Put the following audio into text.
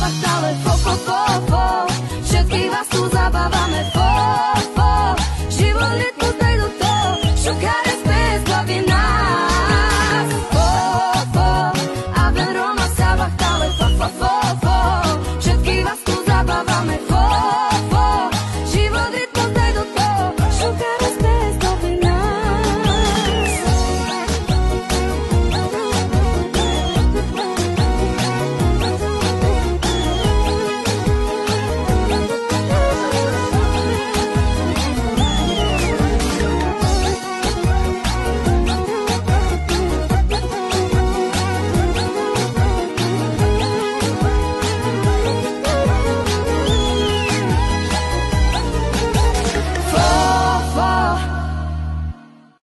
zabávať stále fo, fo, fo, fo. Všetkých vás tu zabávame fo,